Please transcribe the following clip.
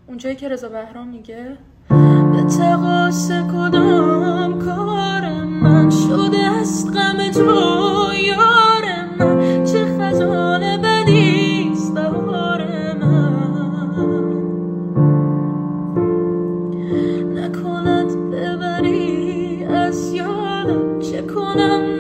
اونجایی که رضا بهرام میگه به تقاس کدام کار من شده است غم تو یار من، چه خزان بدیست بهار من، نکند ببری از یادم، چه کنم